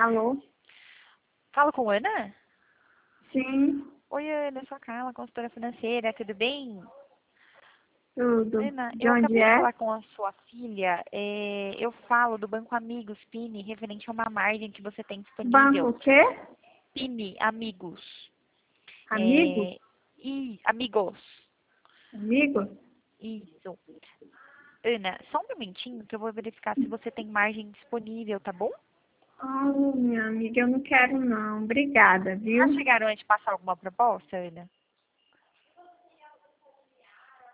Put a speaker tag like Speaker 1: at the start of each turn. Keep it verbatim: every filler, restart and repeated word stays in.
Speaker 1: Alô?
Speaker 2: Falo com Ana?
Speaker 1: Sim,
Speaker 2: Oi, Ana, eu sou a Carla, consultora financeira, tudo bem?
Speaker 1: tudo.
Speaker 2: Ana,
Speaker 1: De
Speaker 2: eu
Speaker 1: onde
Speaker 2: acabei de
Speaker 1: é?
Speaker 2: falar com a sua filha, é, eu falo do Banco Amigos, Pini, referente a uma margem que você tem
Speaker 1: Banco
Speaker 2: disponível.
Speaker 1: o quê?
Speaker 2: Pini, Amigos.
Speaker 1: Amigo?
Speaker 2: É, e Amigos.
Speaker 1: Amigo?
Speaker 2: Isso. Ana, só um momentinho que eu vou verificar se você tem margem disponível, tá bom?
Speaker 1: Oh, minha amiga, eu não quero não. Obrigada,
Speaker 2: Já
Speaker 1: viu?
Speaker 2: chegaram a te passar alguma proposta, Ana?